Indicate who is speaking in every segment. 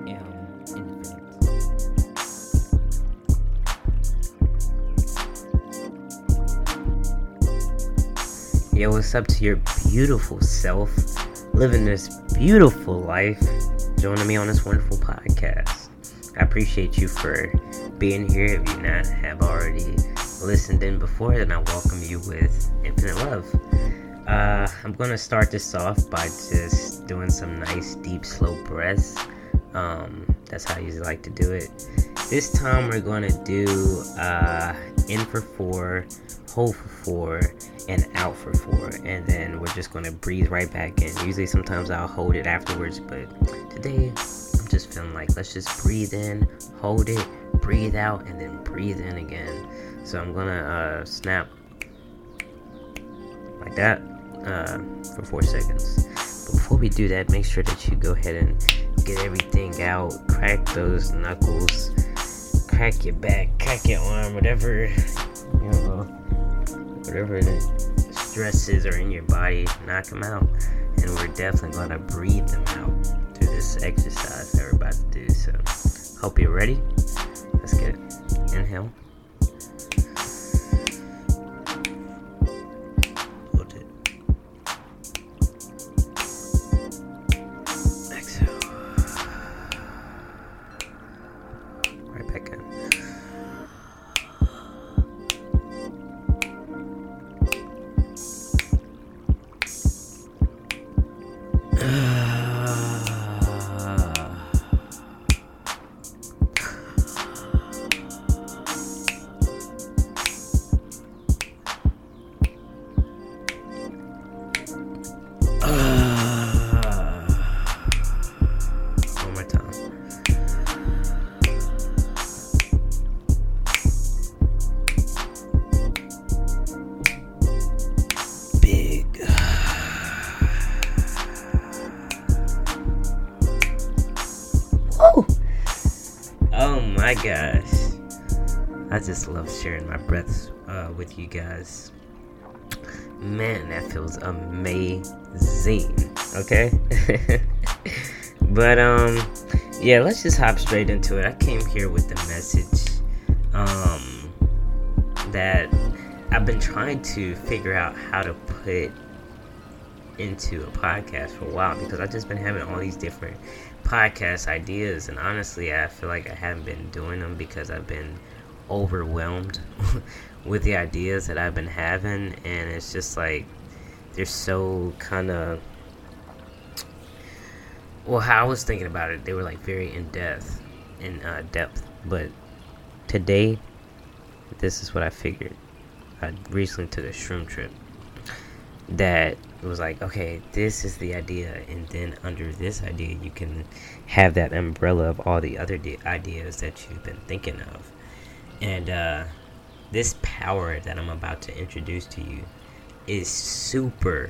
Speaker 1: am infinite. Yo, what's up to your beautiful self, living this beautiful life, joining me on this wonderful podcast. I appreciate you for being here. If you not have already listened in before, then I welcome you with infinite love. I'm going to start this off by just doing some nice, deep, slow breaths. That's how I usually like to do it. This time we're going to do in for 4, hold for 4, and out for 4. And then we're just going to breathe right back in. Usually sometimes I'll hold it afterwards, but today I'm just feeling like let's just breathe in, hold it, breathe out, and then breathe in again. So I'm going to snap like that for 4 seconds. But before we do that, make sure that you go ahead and get everything out, crack those knuckles, crack your back, crack your arm, whatever the stresses are in your body, knock them out. And we're definitely going to breathe them out through this exercise that we're about to do. So hope you're ready. Let's get it. Inhale. Hold it. Exhale. Right back in. One more time. Big. Woo! Oh my gosh. I just love sharing my breaths with you guys. Man, that feels amazing. Okay? But yeah, let's just hop straight into it. I came here with the message that I've been trying to figure out how to put into a podcast for a while, because I've just been having all these different podcast ideas, and honestly I feel like I haven't been doing them because I've been overwhelmed with the ideas that I've been having, and it's just like they're so kind of, well, how I was thinking about it, they were like very in depth, but today this is what I figured. I recently took a shroom trip that was like, okay, this is the idea, and then under this idea you can have that umbrella of all the other ideas that you've been thinking of. And this power that I'm about to introduce to you is super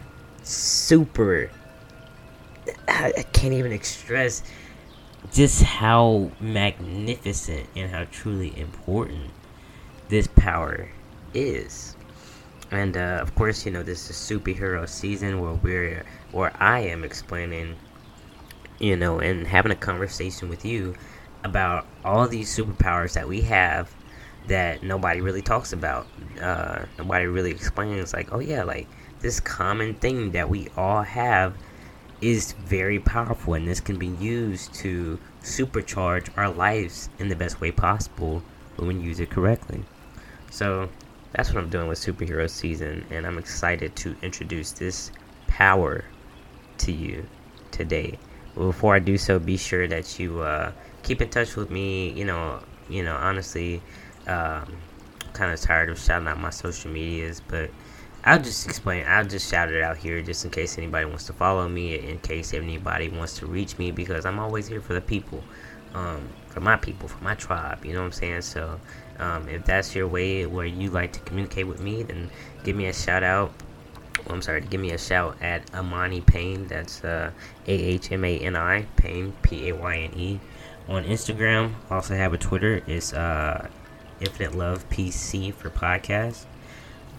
Speaker 1: I can't even express just how magnificent and how truly important this power is. And of course, this is superhero season where I am explaining, and having a conversation with you about all these superpowers that we have that nobody really talks about. Nobody really explains, like, oh yeah, like this common thing that we all have is very powerful, and this can be used to supercharge our lives in the best way possible when we use it correctly. So that's what I'm doing with superhero season, and I'm excited to introduce this power to you today. But before I do so, be sure that you keep in touch with me. Honestly, kind of tired of shouting out my social medias, but I'll just shout it out here just in case anybody wants to follow me, in case anybody wants to reach me, because I'm always here for the people, for my people, for my tribe, you know what I'm saying? So if that's your way where you like to communicate with me, then give me a shout out. Give me a shout at Amani Payne. That's AHMANI Payne, PAYNE, on Instagram. Also have a Twitter. It's Infinite Love PC for podcast.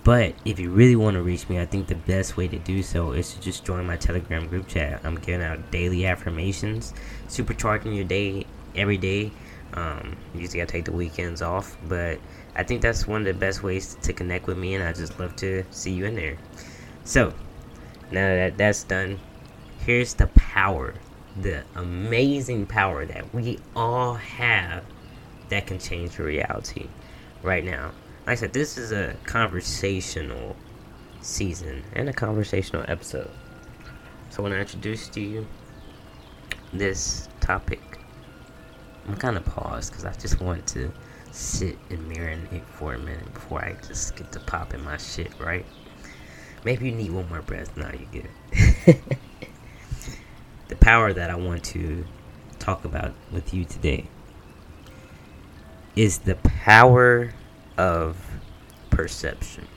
Speaker 1: But if you really want to reach me, I think the best way to do so is to just join my Telegram group chat. I'm giving out daily affirmations, supercharging your day every day. Usually I take the weekends off, but I think that's one of the best ways to connect with me, and I just love to see you in there. So, now that that's done, here's the power, the amazing power that we all have that can change your reality right now. Like I said, this is a conversational season and a conversational episode. So when I introduce to you this topic, I'm kind of paused because I just want to sit and marinate for a minute before I just get to popping my shit, right? Maybe you need one more breath. Now you get it. The power that I want to talk about with you today is the power of perception.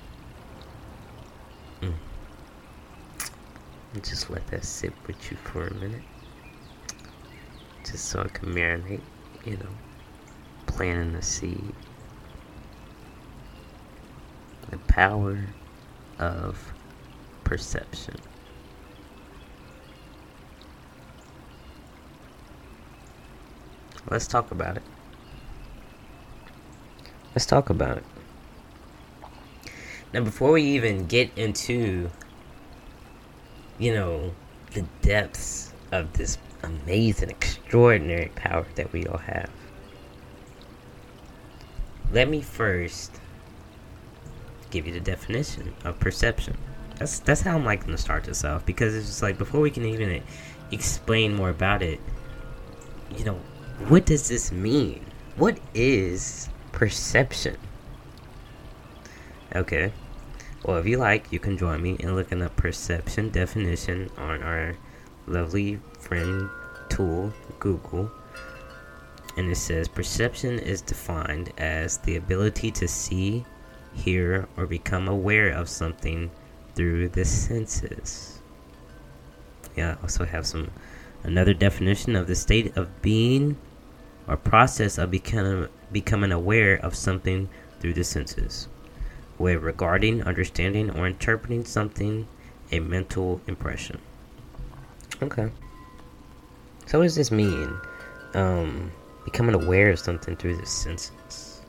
Speaker 1: Just let that sit with you for a minute. Just so I can marinate, planting the seed. The power of perception. Let's talk about it. Now, before we even get into, the depths of this amazing, extraordinary power that we all have, let me first give you the definition of perception. That's how I'm liking to start this off, because it's just like, before we can even explain more about it, what does this mean? What is perception? Okay. Well, if you like, you can join me in looking up perception definition on our lovely friend tool, Google. And it says, perception is defined as the ability to see, hear, or become aware of something through the senses. Yeah, I also have another definition of the state of being or process of becoming aware of something through the senses, where regarding, understanding, or interpreting something, a mental impression. Okay. So what does this mean? Becoming aware of something through the senses.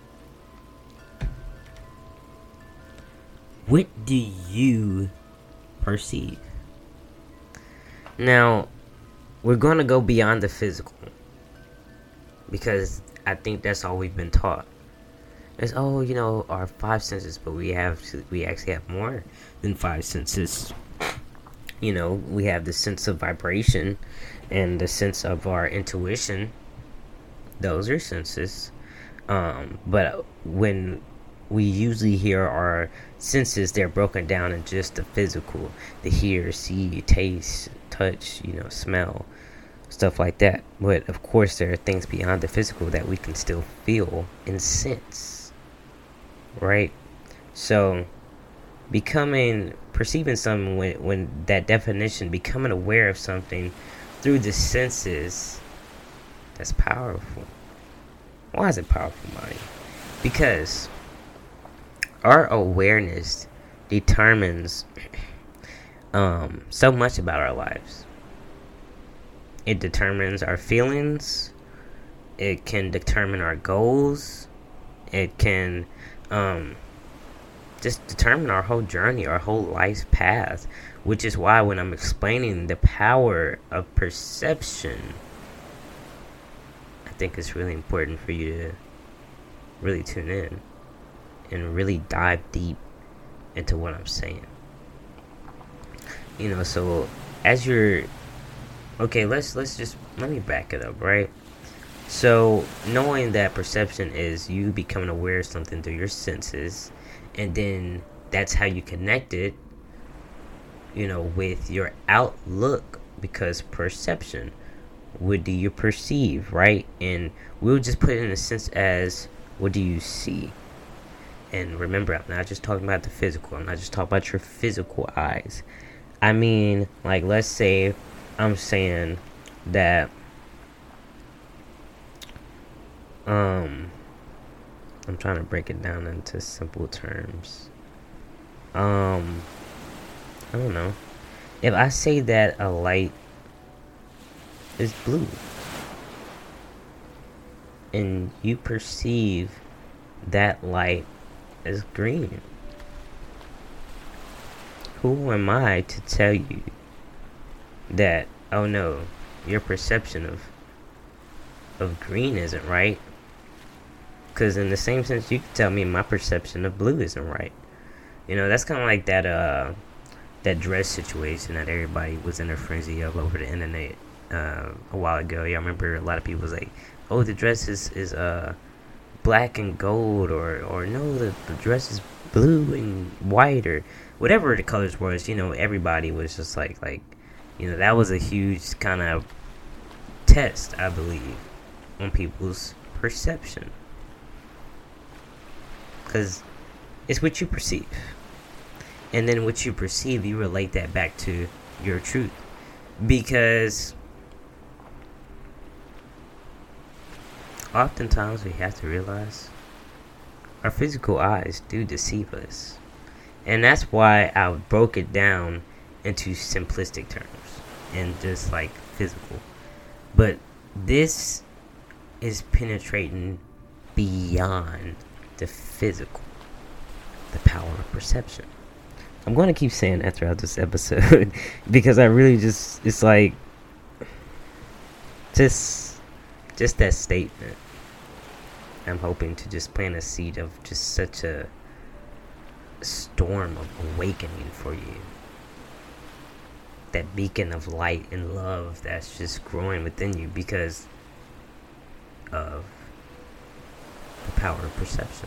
Speaker 1: What do you perceive? Now, we're going to go beyond the physical, because I think that's all we've been taught. It's, our five senses, but we actually have more than five senses. We have the sense of vibration and the sense of our intuition. Those are senses. But when we usually hear our senses, they're broken down in just the physical. The hear, see, taste, touch, smell, stuff like that. But of course, there are things beyond the physical that we can still feel and sense, right? So perceiving something, when that definition, becoming aware of something through the senses, that's powerful. Why is it powerful, Monty? Because our awareness determines so much about our lives. It determines our feelings. It can determine our goals. It can just determine our whole journey, our whole life's path. Which is why when I'm explaining the power of perception, I think it's really important for you to really tune in and really dive deep into what I'm saying. So as you're... Okay, let me back it up, right? So, knowing that perception is you becoming aware of something through your senses, and then that's how you connect it, with your outlook, because perception, what do you perceive, right? And we'll just put it in a sense as, what do you see? And remember, I'm not just talking about the physical. I'm not just talking about your physical eyes. I mean, like, let's say I'm saying that I'm trying to break it down into simple terms. Um, I don't know. If I say that a light is blue and you perceive that light as green, who am I to tell you that, oh no, your perception of green isn't right? Because in the same sense, you could tell me my perception of blue isn't right. You know, that's kind of like that dress situation that everybody was in a frenzy of over the internet a while ago. Yeah, I remember a lot of people was like, "Oh, the dress is black and gold," or no, the dress is blue and white, or whatever the colors was. You know, everybody was just like, you know, that was a huge kind of test, I believe, on people's perception, because it's what you perceive. And then what you perceive, you relate that back to your truth. Because oftentimes we have to realize our physical eyes do deceive us. And that's why I broke it down into simplistic terms and just like physical. But this is penetrating beyond the physical, the power of perception. I'm going to keep saying that throughout this episode because I really just, it's like, just that statement. I'm hoping to just plant a seed of just such a storm of awakening for you. That beacon of light and love that's just growing within you because of the power of perception.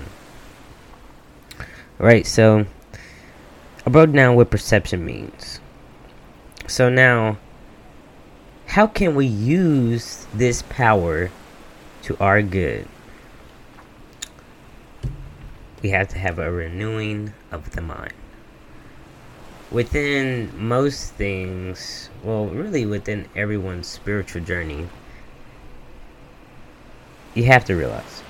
Speaker 1: Right, so I broke down what perception means. So now, how can we use this power to our good? We have to have a renewing of the mind. Within most things, well, really within everyone's spiritual journey, you have to realize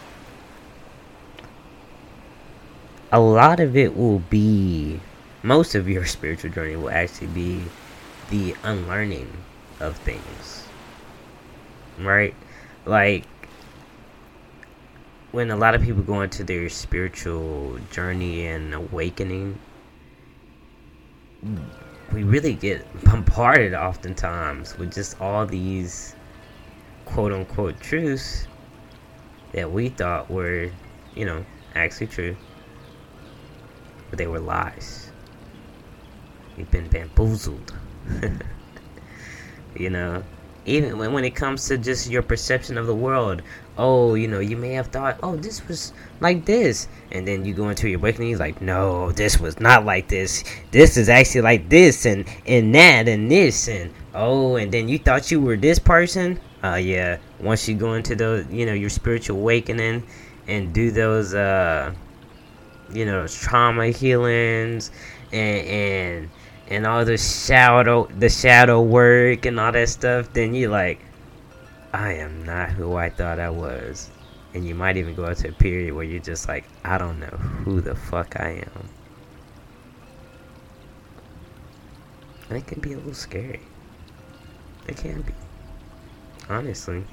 Speaker 1: a lot of it will be, most of your spiritual journey will actually be the unlearning of things, right? Like, when a lot of people go into their spiritual journey and awakening, we really get bombarded oftentimes with just all these quote-unquote truths that we thought were, you know, actually true, but they were lies. We've been bamboozled. You know, even when it comes to just your perception of the world. Oh, you know, you may have thought, oh, this was like this, and then you go into your awakening, you're like, no, this was not like this. This is actually like this, and that, and this, and oh, and then you thought you were this person. Yeah, once you go into the, you know, your spiritual awakening and do those, you know, trauma healings and all the shadow work and all that stuff, then you're like, I am not who I thought I was. And you might even go into a period where you're just like, I don't know who the fuck I am. And it can be a little scary. It can be. Honestly.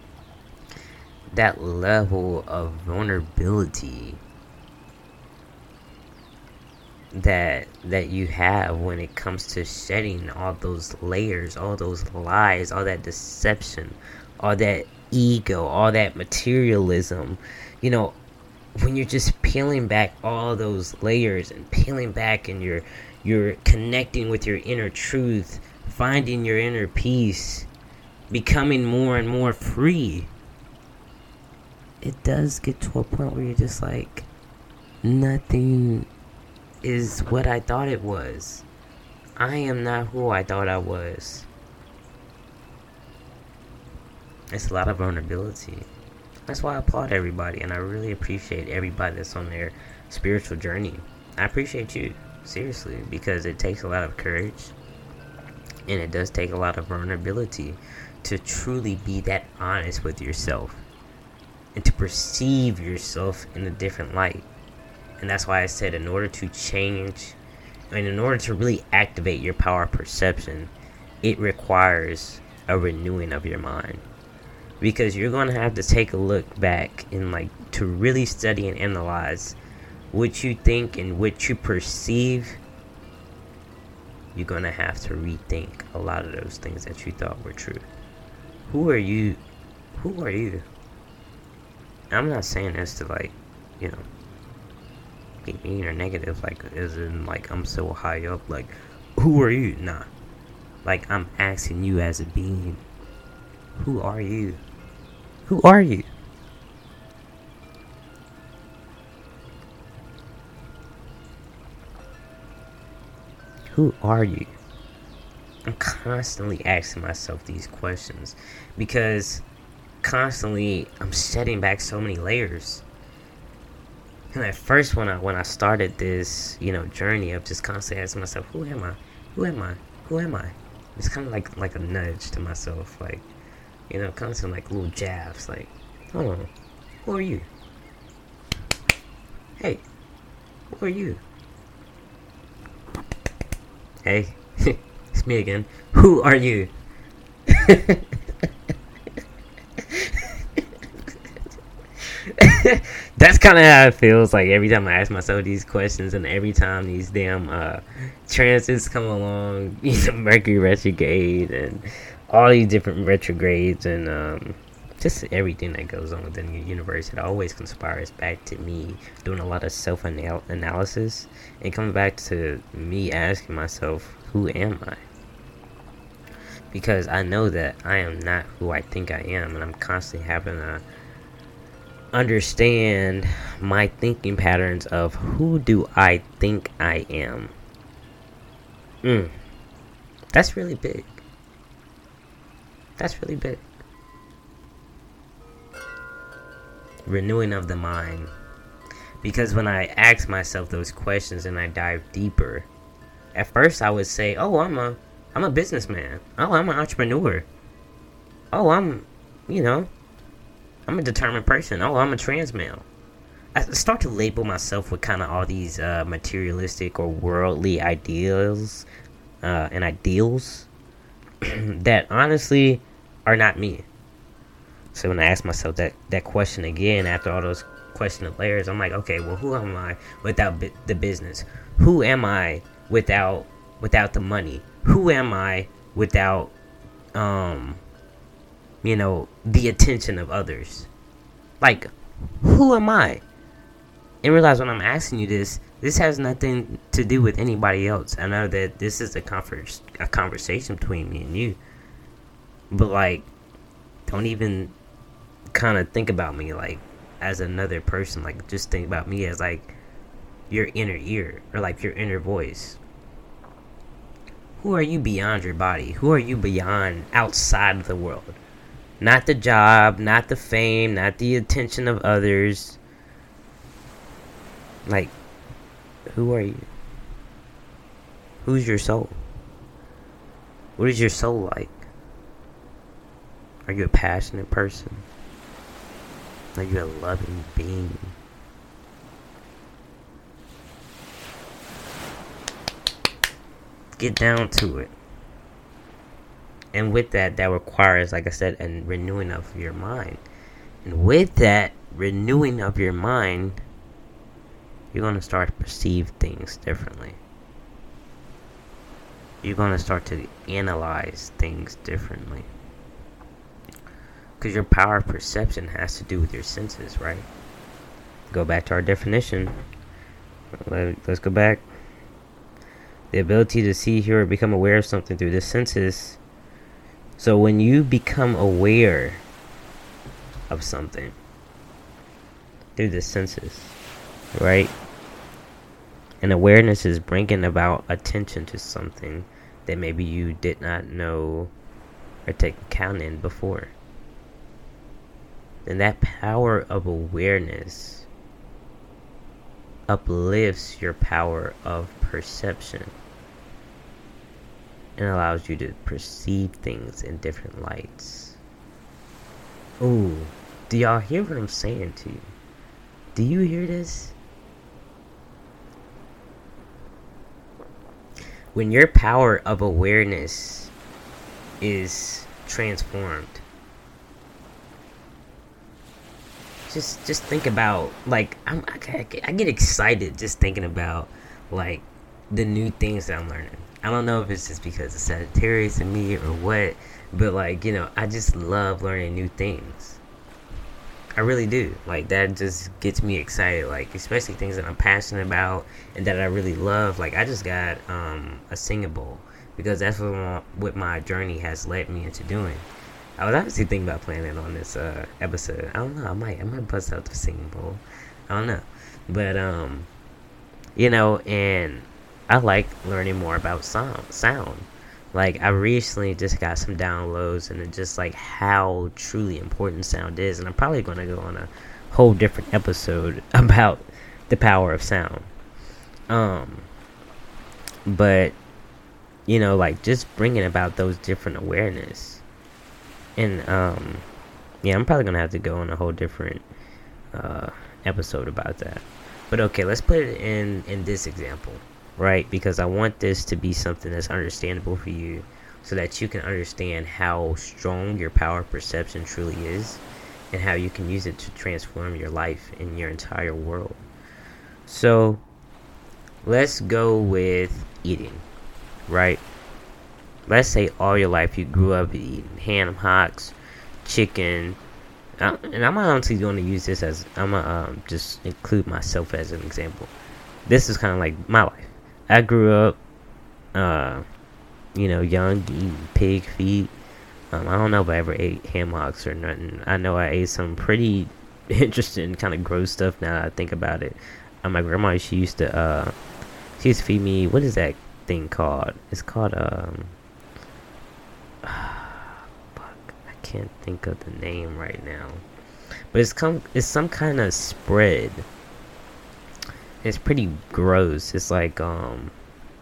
Speaker 1: That level of vulnerability that you have when it comes to shedding all those layers, all those lies, all that deception, all that ego, all that materialism, you know, when you're just peeling back all those layers and peeling back, and you're connecting with your inner truth, finding your inner peace, becoming more and more free, it does get to a point where you're just like, nothing is what I thought it was. I am not who I thought I was. It's a lot of vulnerability. That's why I applaud everybody, and I really appreciate everybody that's on their spiritual journey. I appreciate you, seriously, because it takes a lot of courage, and it does take a lot of vulnerability to truly be that honest with yourself and to perceive yourself in a different light. And that's why I said, in order to change And in order to really activate your power of perception, it requires a renewing of your mind. Because you're going to have to take a look back and like to really study and analyze what you think and what you perceive. You're going to have to rethink a lot of those things that you thought were true. Who are you? Who are you? I'm not saying this to like, you know, be mean or negative, like as in like I'm so high up, like who are you? Nah. Like I'm asking you as a being, who are you? Who are you? Who are you? I'm constantly asking myself these questions because constantly I'm shedding back so many layers. And at first, when I started this, you know, journey of just constantly asking myself, who am I? Who am I? Who am I? It's kind of like a nudge to myself, like, you know, constant like little jabs, like, oh, who are you? Hey, who are you? Hey, it's me again. Who are you? That's kind of how it feels like every time I ask myself these questions, and every time these damn transits come along, you know, Mercury retrograde and all these different retrogrades and just everything that goes on within the universe. It always conspires back to me doing a lot of self-analysis and coming back to me asking myself, who am I? Because I know that I am not who I think I am, and I'm constantly having to understand my thinking patterns of who do I think I am. That's really big. That's really big. Renewing of the mind. Because when I ask myself those questions and I dive deeper, at first I would say, oh, I'm a businessman. Oh, I'm an entrepreneur. Oh, I'm a determined person. Oh, I'm a trans male. I start to label myself with kind of all these materialistic or worldly ideals and ideals that honestly are not me. So when I ask myself that question again after all those question of layers, I'm like, okay, well, who am I without the business? Who am I without the money? Who am I without the attention of others? Like, who am I? And realize when I'm asking you this has nothing to do with anybody else. I know that this is a conversation between me and you, but like, don't even kind of think about me like as another person. Like, just think about me as like your inner ear or like your inner voice. Who are you beyond your body? Who are you beyond outside of the world? Not the job, not the fame, not the attention of others. Like, who are you? Who's your soul? What is your soul like? Are you a passionate person? Are you a loving being? Get down to it. And with that requires, like I said, a renewing of your mind. And with that renewing of your mind, you're going to start to perceive things differently. You're going to start to analyze things differently. Because your power of perception has to do with your senses, right? Go back to our definition. Let's go back. The ability to see, hear, or become aware of something through the senses. So when you become aware of something through the senses, right? And awareness is bringing about attention to something that maybe you did not know or take account in before. Then that power of awareness uplifts your power of perception and allows you to perceive things in different lights. Ooh, do y'all hear what I'm saying to you? Do you hear this? when your power of awareness is transformed, just think about, like, I get excited just thinking about, like, the new things that I'm learning. I don't know if it's just because it's Sagittarius in me or what, but, like, I just love learning new things. I really do. Like, that just gets me excited, like, especially things that I'm passionate about and that I really love. Like, I just got a singing bowl because that's what my journey has led me into doing. I was obviously thinking about playing it on this episode. I don't know. I might bust out the singing bowl. I don't know, but and I like learning more about sound. Like, I recently just got some downloads and just like how truly important sound is, and I'm probably gonna go on a whole different episode about the power of sound. But like, just bringing about those different awareness. And yeah, I'm probably gonna have to go on a whole different episode about that. But okay, let's put it in this example, right? Because I want this to be something that's understandable for you, so that you can understand how strong your power of perception truly is, and how you can use it to transform your life and your entire world. So let's go with eating, right? Let's say all your life you grew up eating ham hocks, chicken, and I'm honestly going to use this as, I'm going to just include myself as an example. This is kind of like my life. I grew up, young, eating pig feet. I don't know if I ever ate ham hocks or nothing. I know I ate some pretty interesting, kind of gross stuff now that I think about it. My grandma, she used to feed me, what is that thing called? It's called, I can't think of the name right now, but it's some kind of spread. It's pretty gross. It's like man,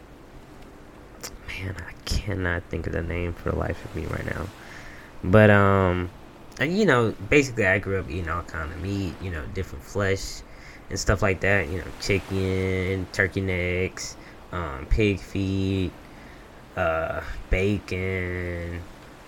Speaker 1: I cannot think of the name for the life of me right now. But basically I grew up eating all kind of meat, different flesh and stuff like that. Chicken, turkey necks, pig feet, bacon.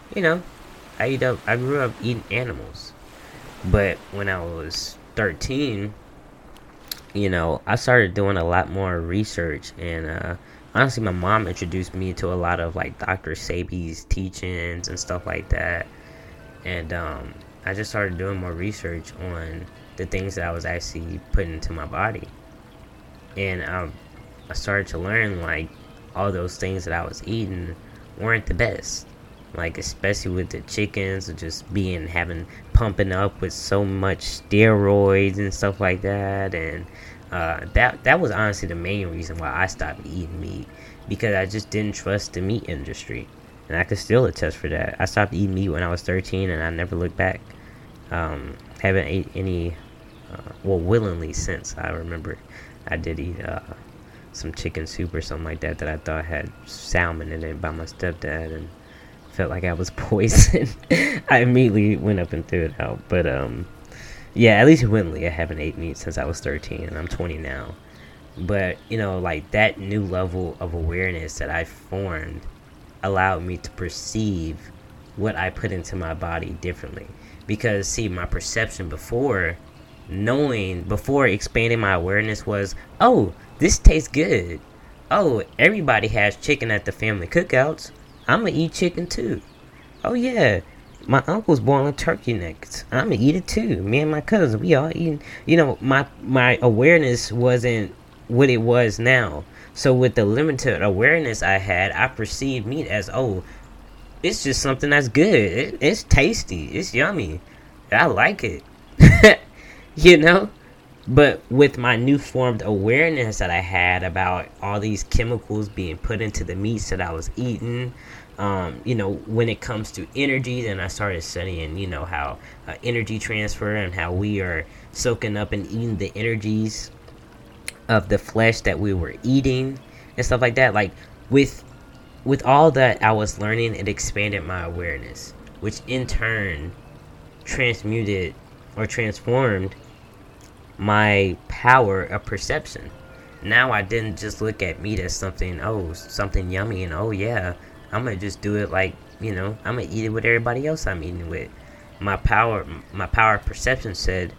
Speaker 1: I grew up eating animals. But when I was 13, I started doing a lot more research, and honestly, my mom introduced me to a lot of like Dr. Sebi's teachings and stuff like that. And I just started doing more research on the things that I was actually putting into my body. And I started to learn, like, all those things that I was eating weren't the best. Like, especially with the chickens, just pumping up with so much steroids and stuff like that. And that was honestly the main reason why I stopped eating meat, because I just didn't trust the meat industry. And I could still attest for that. I stopped eating meat when I was 13, and I never looked back. Haven't ate any, willingly since. I remember I did eat some chicken soup or something like that I thought had salmon in it by my stepdad, and felt like I was poisoned. I immediately went up and threw it out. But yeah, at least willingly, I haven't ate meat since I was 13, and I'm 20 now. But like, that new level of awareness that I formed allowed me to perceive what I put into my body differently. Because see, my perception before expanding my awareness was, oh, this tastes good. Oh, everybody has chicken at the family cookouts. I'm gonna eat chicken too. Oh yeah, my uncle's boiling turkey necks. I'm gonna eat it too. Me and my cousin, we all eating. My awareness wasn't what it was now. So with the limited awareness I had, I perceived meat as, oh, it's just something that's good. It's tasty. It's yummy. I like it. But with my new formed awareness that I had about all these chemicals being put into the meats that I was eating, when it comes to energy, then I started studying, how energy transfer and how we are soaking up and eating the energies of the flesh that we were eating and stuff like that. Like, with all that I was learning, it expanded my awareness, which in turn transformed my power of perception. Now I didn't just look at meat as something yummy, and oh yeah, I'm gonna just do it like, I'm gonna eat it with everybody else I'm eating with. My power of perception said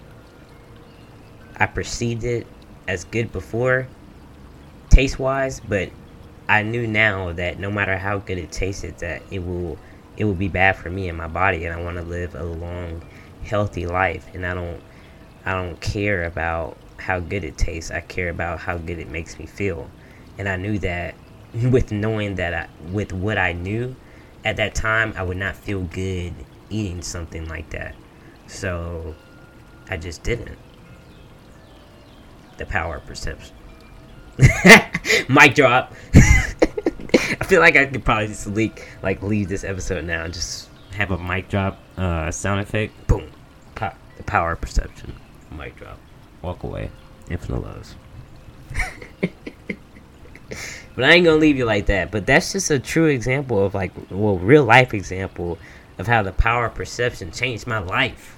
Speaker 1: I perceived it as good before, taste wise, but I knew now that no matter how good it tasted, that it will be bad for me and my body, and I want to live a long, healthy life, and I don't care about how good it tastes. I care about how good it makes me feel, and I knew that with knowing that with what I knew at that time, I would not feel good eating something like that. So I just didn't. The power of perception. Mic drop. I feel like I could probably just leave this episode now and just have a mic drop sound effect. Boom. The power of perception. Mic drop. Walk away. Infinite lows. But I ain't gonna leave you like that. But that's just a true example of real life example of how the power of perception changed my life.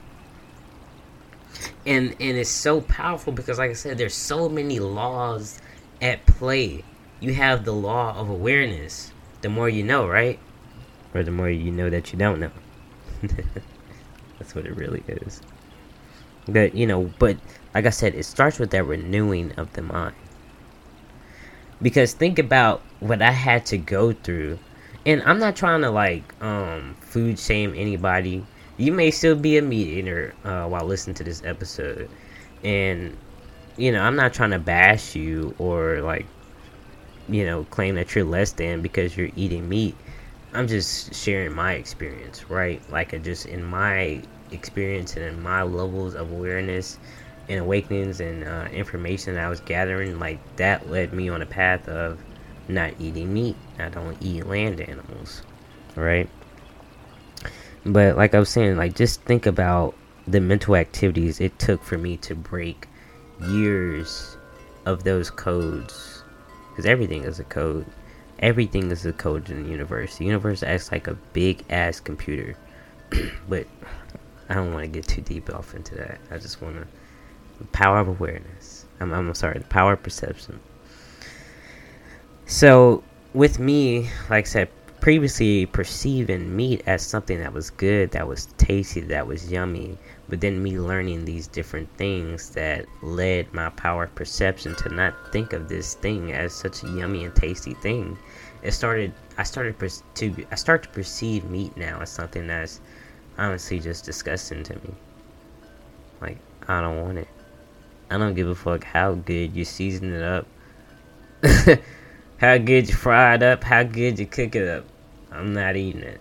Speaker 1: And it's so powerful because, like I said, there's so many laws at play. You have the law of awareness. The more you know, right? Or the more you know that you don't know. That's what it really is. But like I said, it starts with that renewing of the mind. Because think about what I had to go through. And I'm not trying to food shame anybody. You may still be a meat eater while listening to this episode. And I'm not trying to bash you or claim that you're less than because you're eating meat. I'm just sharing my experience, right? Just in my experience and in my levels of awareness and awakenings and information that I was gathering, that led me on a path of not eating meat. I don't eat land animals, right? But like I was saying, just think about the mental activities it took for me to break years of those codes. Because everything is a code. Everything is a code in the universe. The universe acts like a big ass computer. But I don't want to get too deep off into that. I just want to... The power of awareness. I'm sorry, the power of perception. So, with me, like I said, previously perceiving meat as something that was good, that was tasty, that was yummy, but then me learning these different things that led my power of perception to not think of this thing as such a yummy and tasty thing. I started to perceive meat now as something that's honestly just disgusting to me. I don't want it. I don't give a fuck how good you season it up, how good you fry it up, how good you cook it up. I'm not eating it.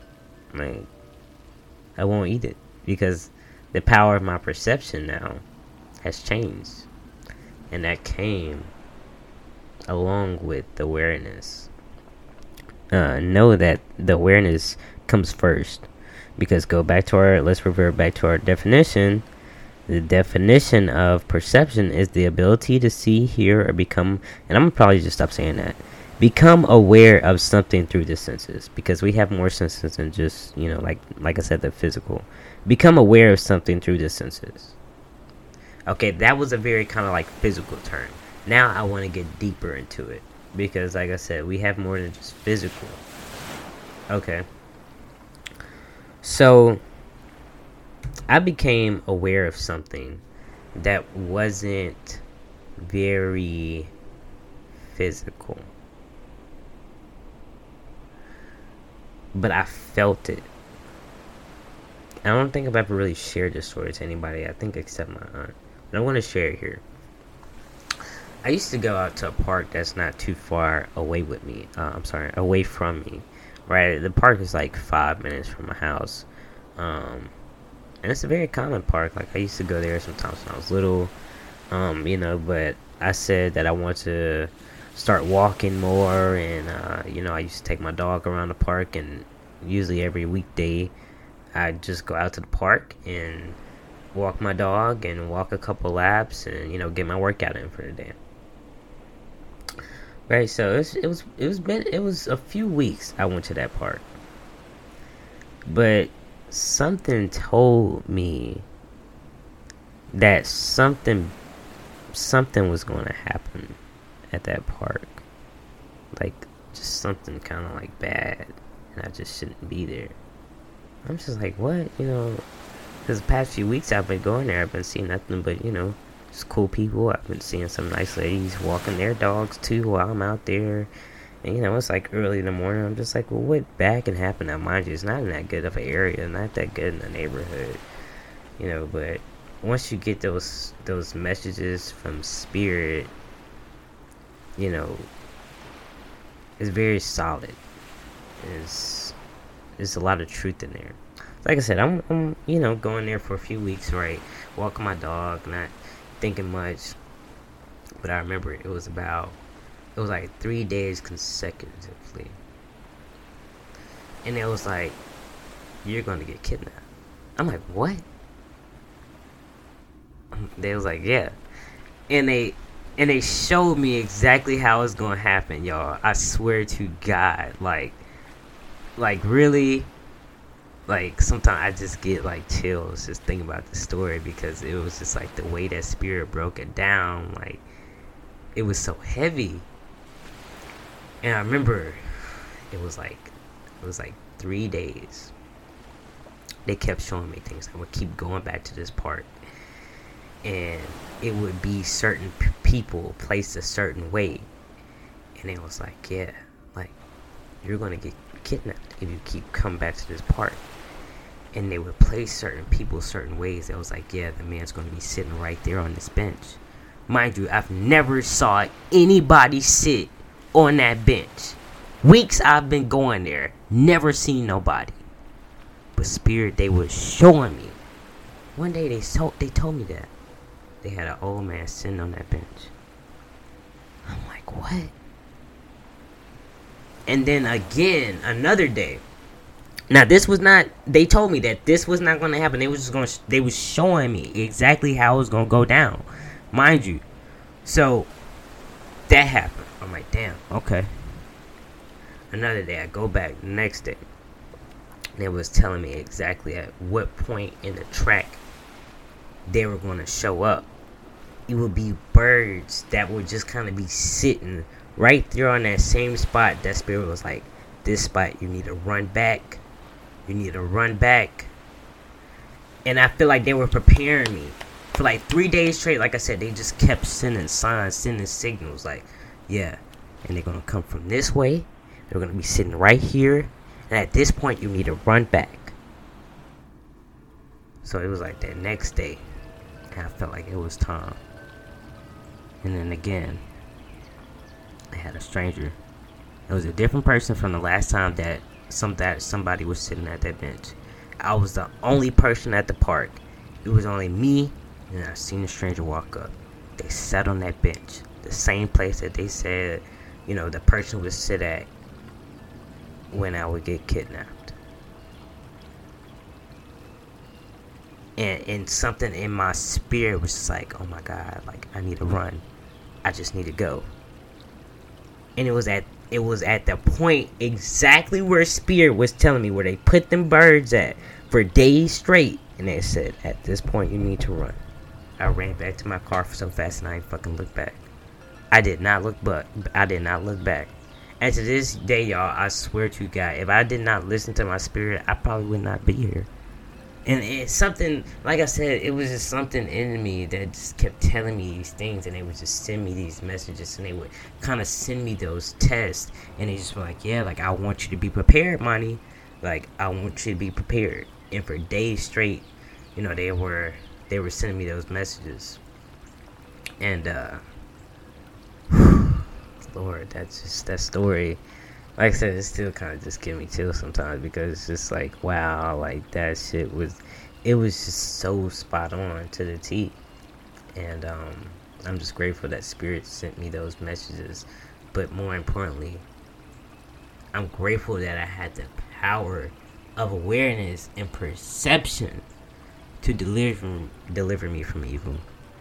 Speaker 1: I won't eat it because the power of my perception now has changed, and that came along with the awareness. Know that the awareness comes first, because let's revert back to our definition. The definition of perception is the ability to see, hear, or become, and I'm probably just stop saying that, become aware of something through the senses, because we have more senses than just, like I said, the physical. Become aware of something through the senses. Okay, that was a very kind of physical term. Now I want to get deeper into it, because like I said, we have more than just physical. Okay. So I became aware of something that wasn't very physical, but I felt it. I don't think I've ever really shared this story to anybody, I think, except my aunt. But I want to share it here. I used to go out to a park that's not too far away away from me. Right, the park is 5 minutes from my house. And it's a very common park. I used to go there sometimes when I was little. But I said that I want to start walking more, and I used to take my dog around the park, and usually every weekday I'd just go out to the park and walk my dog and walk a couple laps and get my workout in for the day. Right, so it was a few weeks I went to that park, but something told me that something was going to happen. at that park. Like, just something kind of like bad, and I just shouldn't be there. I'm just like, what? Because the past few weeks I've been going there, I've been seeing nothing but, just cool people. I've been seeing some nice ladies walking their dogs too while I'm out there. And, it's like early in the morning. I'm just like, well, what bad can happen? Now, mind you, it's not in that good of an area, not that good in the neighborhood, but once you get those messages from Spirit, it's very solid. There's a lot of truth in there. Like I said, I'm going there for a few weeks, right? Walking my dog, not thinking much. But I remember it was like 3 days consecutively. And it was like, you're going to get kidnapped. I'm like, what? They was like, yeah. And they showed me exactly how it's going to happen, y'all. I swear to God. Like really, like, sometimes I just get like chills just thinking about the story, because it was just like the way that Spirit broke it down. Like, it was so heavy. And I remember it was like 3 days. They kept showing me things. I would keep going back to this park, and it would be certain people placed a certain way, and it was like, yeah, like, you're gonna get kidnapped if you keep coming back to this park. And they would place certain people certain ways. It was like, yeah, the man's gonna be sitting right there on this bench. Mind you, I've never saw anybody sit on that bench. Weeks I've been going there, never seen nobody. But Spirit, they were showing me. One day they told me that they had an old man sitting on that bench. I'm like, what? And then again, another day. Now, this was not, they told me that this was not going to happen. They was showing me exactly how it was going to go down. Mind you. So, that happened. I'm like, damn, okay. Another day, I go back the next day. They was telling me exactly at what point in the track they were going to show up. It would be birds that would just kind of be sitting right there on that same spot. That Spirit was like, this spot, you need to run back. You need to run back. And I feel like they were preparing me. For like 3 days straight, like I said, they just kept sending signs, sending signals. Like, yeah, and they're going to come from this way. They're going to be sitting right here. And at this point, you need to run back. So it was like that next day. And I felt like it was time. And then again, I had a stranger. It was a different person from the last time that somebody was sitting at that bench. I was the only person at the park. It was only me, and I seen a stranger walk up. They sat on that bench, the same place that they said, the person would sit at when I would get kidnapped. And something in my spirit was just like, oh my God, like, I need to run. I just need to go. And it was at the point exactly where Spirit was telling me where they put them birds at for days straight. And they said, at this point, you need to run. I ran back to my car so fast and I ain't fucking looked back. I did not look back. And to this day, y'all, I swear to God, if I did not listen to my Spirit, I probably would not be here. And it's something, like I said, it was just something in me that just kept telling me these things, and they would just send me these messages, and they would kind of send me those tests, and they just were like, yeah, like, I want you to be prepared, Monty. Like, I want you to be prepared. And for days straight, they were sending me those messages. And, Lord, that story, like I said, it still kind of just gives me chills sometimes, because it's just like, wow, like, that shit was just so spot on to the T. And I'm just grateful that Spirit sent me those messages. But more importantly, I'm grateful that I had the power of awareness and perception to deliver me from evil.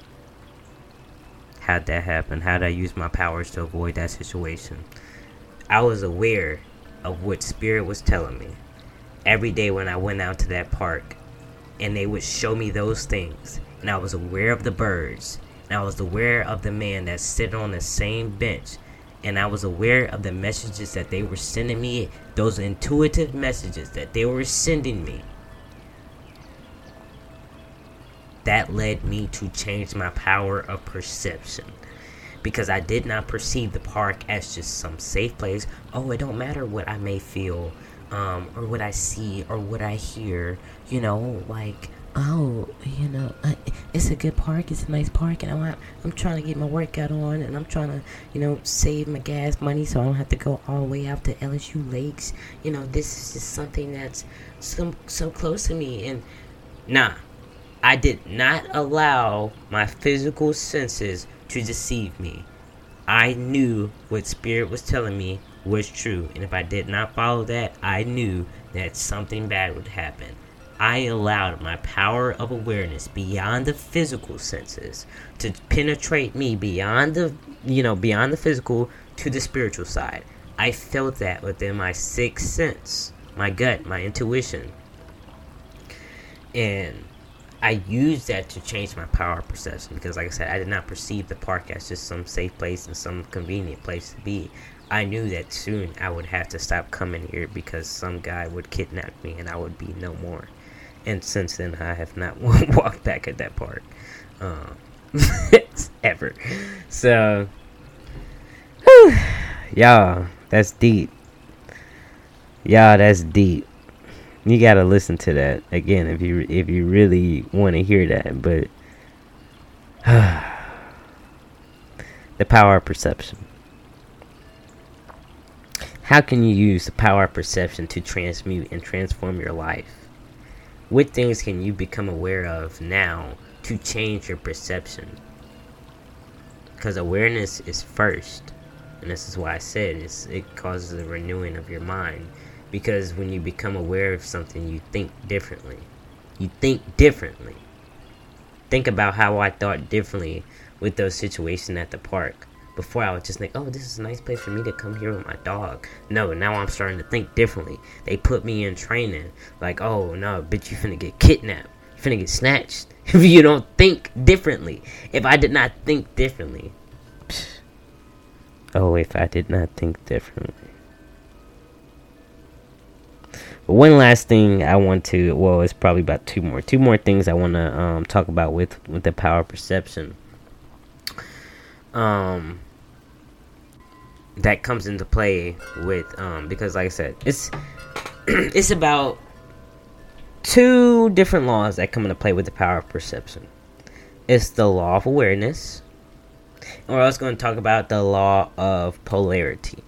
Speaker 1: How'd that happen? How'd I use my powers to avoid that situation? I was aware of what Spirit was telling me every day when I went out to that park, and they would show me those things, and I was aware of the birds, And I was aware of the man that sit on the same bench. And I was aware of the messages that they were sending me, those intuitive messages that they were sending me. That led me to change my power of perception. Because I did not perceive the park as just some safe place. Oh, it don't matter what I may feel, or what I see, or what I hear. Like, oh, it's a good park. It's a nice park, and I'm trying to get my workout on, and I'm trying to, save my gas money so I don't have to go all the way out to LSU Lakes. This is just something that's so close to me, and nah. I did not allow my physical senses to deceive me. I knew what Spirit was telling me was true. And if I did not follow that, I knew that something bad would happen. I allowed my power of awareness beyond the physical senses to penetrate me beyond the physical to the spiritual side. I felt that within my sixth sense, my gut, my intuition. And I used that to change my power of perception because, like I said, I did not perceive the park as just some safe place and some convenient place to be. I knew that soon I would have to stop coming here because some guy would kidnap me and I would be no more. And since then, I have not walked back at that park ever. So, whew, y'all, that's deep. Y'all, that's deep. You gotta listen to that again if you really want to hear that. But the power of perception. How can you use the power of perception to transmute and transform your life? What things can you become aware of now to change your perception? Because awareness is first, and this is why I said it causes a renewing of your mind. Because when you become aware of something, you think differently. You think differently. Think about how I thought differently with those situations at the park. Before, I would just think, oh, this is a nice place for me to come here with my dog. No, now I'm starting to think differently. They put me in training. Like, oh, no, bitch, you finna get kidnapped. You finna get snatched. If you don't think differently. If I did not think differently. Oh, if I did not think differently. But one last thing I want to, well, it's probably about two more things I want to talk about with the power of perception. That comes into play with, because like I said, it's about two different laws that come into play with the power of perception. It's the law of awareness, and we're also going to talk about the law of polarity.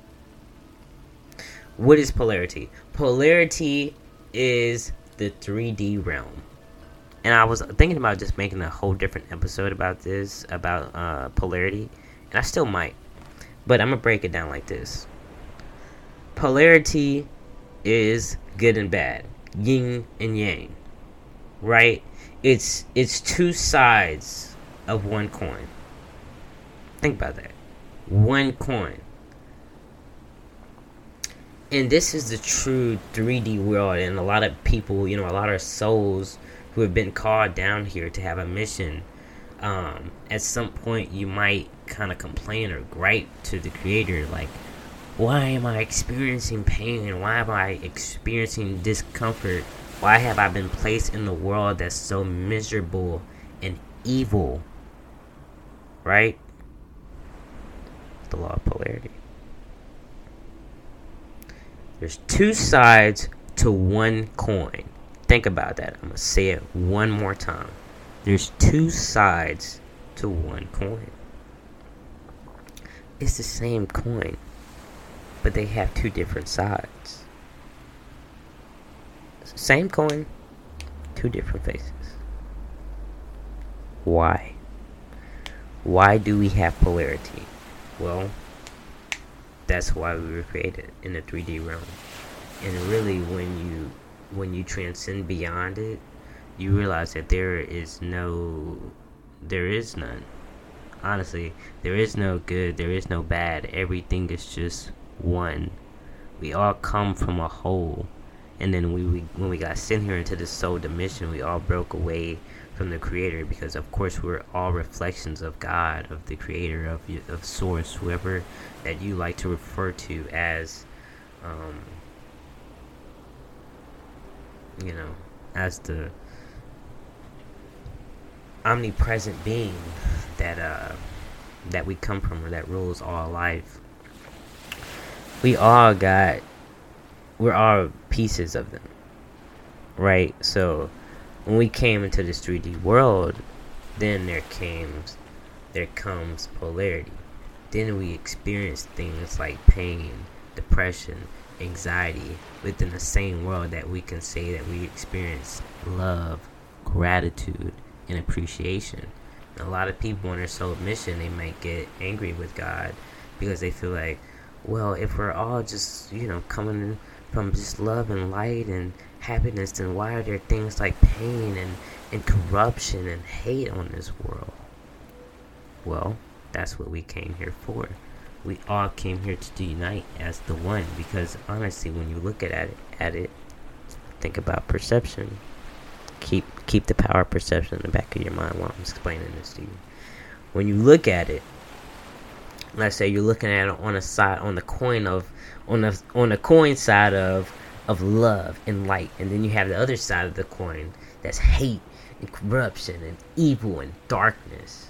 Speaker 1: What is polarity? Polarity is the 3D realm. And I was thinking about just making a whole different episode about this, about polarity. And I still might. But I'm going to break it down like this. Polarity is good and bad. Yin and yang. Right? It's two sides of one coin. Think about that. One coin. And this is the true 3D world, and a lot of people, a lot of souls who have been called down here to have a mission. At some point, you might kind of complain or gripe to the Creator, like, why am I experiencing pain? Why am I experiencing discomfort? Why have I been placed in the world that's so miserable and evil? Right? The law of polarity. There's two sides to one coin. Think about that. I'm going to say it one more time. There's two sides to one coin. It's the same coin, but they have two different sides. Same coin, two different faces. Why? Why do we have polarity? Well, that's why we were created in the 3D realm. And really, when you transcend beyond it, you realize that there is none. Honestly, there is no good, there is no bad. Everything is just one. We all come from a whole. And then when we got sent here into this soul dimension, we all broke away from the Creator, because of course we're all reflections of God, of the Creator, of Source, whoever that you like to refer to as, as the omnipresent being that we come from, or that rules all life. We're all pieces of them, right? So when we came into this 3D world, then there comes polarity. Then we experience things like pain, depression, anxiety within the same world that we can say that we experience love, gratitude, and appreciation. And a lot of people on their soul mission, they might get angry with God because they feel like, well, if we're all just, coming from just love and light and happiness, then why are there things like pain and corruption and hate on this world? Well, that's what we came here for. We all came here to unite as the one, because honestly, when you look at it, think about perception. Keep the power of perception in the back of your mind while I'm explaining this to you. When you look at it, let's say you're looking at it on the coin side of love and light, and then you have the other side of the coin that's hate and corruption and evil and darkness.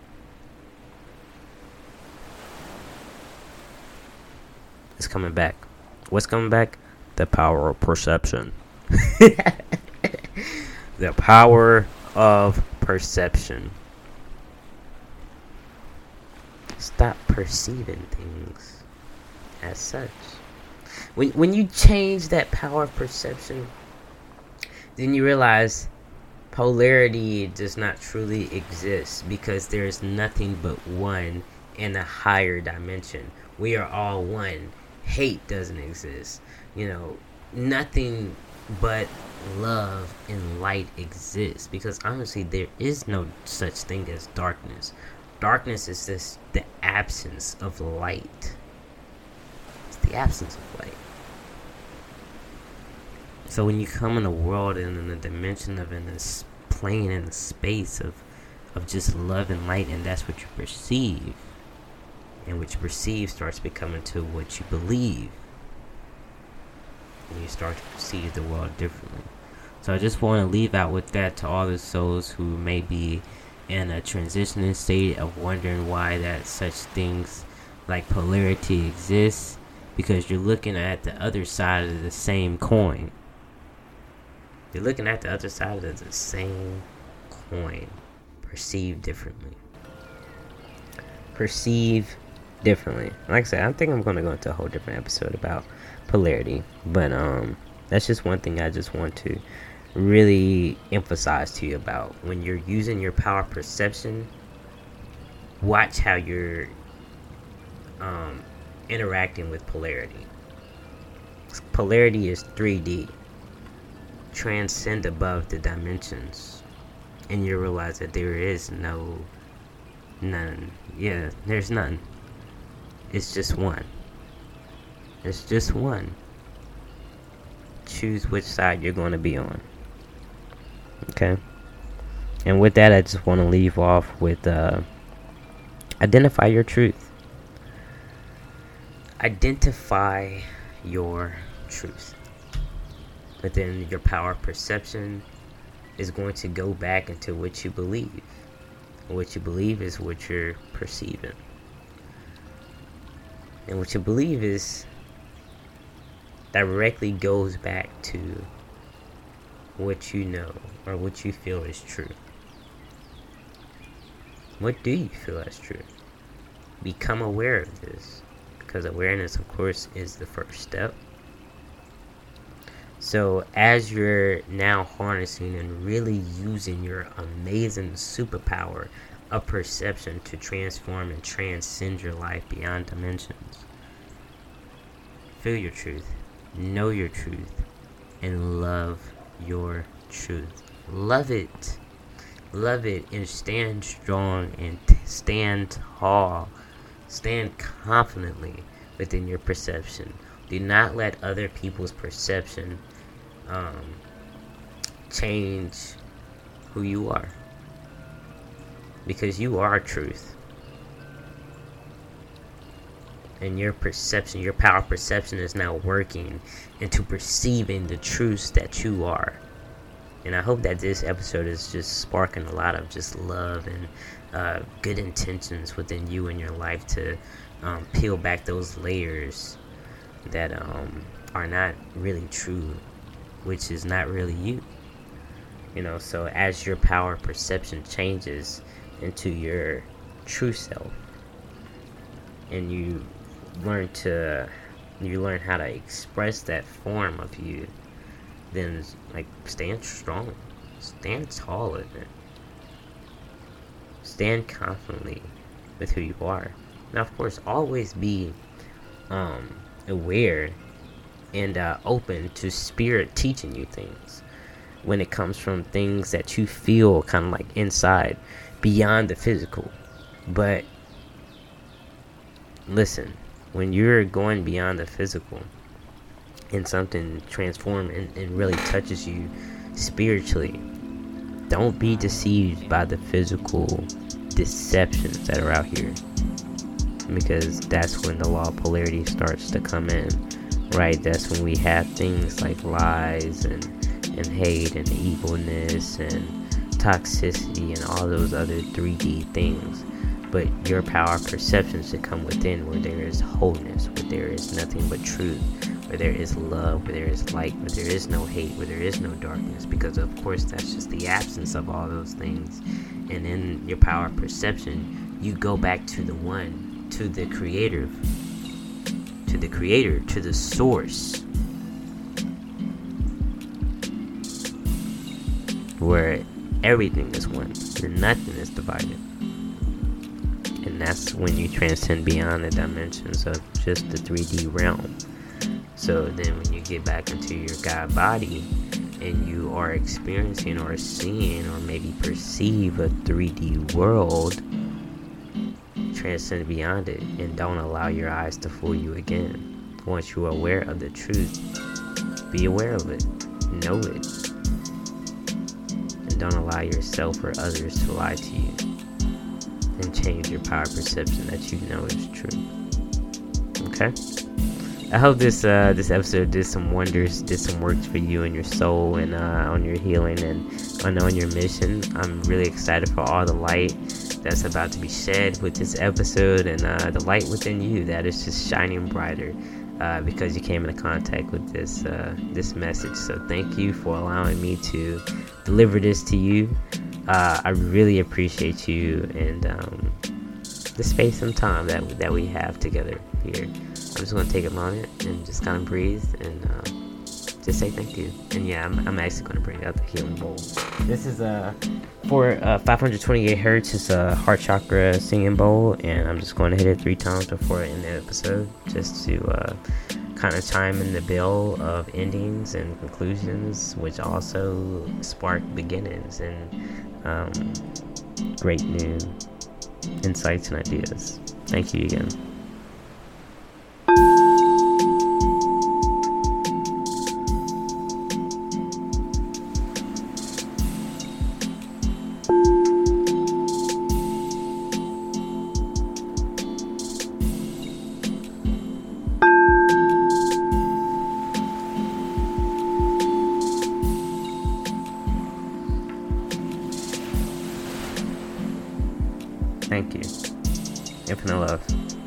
Speaker 1: It's coming back. What's coming back? The power of perception. The power of perception. Stop perceiving things as such. When you change that power of perception, then you realize polarity does not truly exist, because there is nothing but one in a higher dimension. We are all one. Hate doesn't exist. Nothing but love and light exists, because honestly, there is no such thing as darkness. Darkness is just the absence of light. It's the absence of light. So when you come in a world and in a dimension of, in this plane, in the space of just love and light, and that's what you perceive, and what you perceive starts becoming to what you believe, and you start to perceive the world differently. So I just want to leave out with that to all the souls who may be in a transitioning state of wondering why that such things like polarity exists, because you're looking at the other side of the same coin. You're looking at the other side of the same coin, perceived differently. Perceive differently. Like I said, I think I'm going to go into a whole different episode about polarity, but that's just one thing I just want to really emphasize to you about. When you're using your power of perception, watch how you're interacting with polarity. Polarity is 3D. Transcend above the dimensions, and you realize that there is none. Yeah, there's none. It's just one. It's just one. Choose which side you're going to be on. Okay? And with that, I just want to leave off with identify your truth. Identify your truth. But then your power of perception is going to go back into what you believe. What you believe is what you're perceiving. And what you believe is directly goes back to what you know or what you feel is true. What do you feel is true? Become aware of this, because awareness, of course, is the first step. So as you're now harnessing and really using your amazing superpower of perception to transform and transcend your life beyond dimensions, feel your truth, know your truth, and love your truth. Love it. Love it, and stand strong and stand tall. Stand confidently within your perception. Do not let other people's perception change who you are, because you are truth. And your perception, your power perception, is now working into perceiving the truths that you are. And I hope that this episode is just sparking a lot of just love and good intentions within you and your life to peel back those layers that are not really true, which is not really you. So as your power perception changes into your true self, and you learn how to express that form of you, then stand strong, stand tall in it, stand confidently with who you are. Now, of course, always be aware and open to spirit teaching you things when it comes from things that you feel kind of like inside, beyond the physical. But listen, when you're going beyond the physical and something transforms and really touches you spiritually, don't be deceived by the physical deceptions that are out here, because that's when the law of polarity starts to come in, right? That's when we have things like lies and hate and evilness and toxicity and all those other 3D things. But your power perception should come within, where there is wholeness, where there is nothing but truth, where there is love, where there is light, where there is no hate, where there is no darkness, because of course that's just the absence of all those things. And in your power perception, you go back to the one, to the creator, to the source, where everything is one and nothing is divided. And that's when you transcend beyond the dimensions of just the 3D realm. So then when you get back into your God body and you are experiencing or seeing or maybe perceive a 3D world, transcend beyond it and don't allow your eyes to fool you again. Once you are aware of the truth, be aware of it, know it, and don't allow yourself or others to lie to you and change your power perception that you know is true. Okay? I hope this episode did some wonders, did some works for you and your soul, and on your healing and on your mission. I'm really excited for all the light that's about to be shed with this episode, and the light within you that is just shining brighter because you came into contact with this message. So thank you for allowing me to deliver this to you. I really appreciate you and the space and time that we have together here. I'm just going to take a moment and just kind of breathe and just say thank you. And yeah, I'm actually going to bring out the healing bowl. This is for 528 hertz. It's a heart chakra singing bowl, and I'm just going to hit it 3 times before I end the episode, just to kind of chime in the bell of endings and conclusions, which also spark beginnings and great new insights and ideas. Thank you again. Thank you. Infinite love.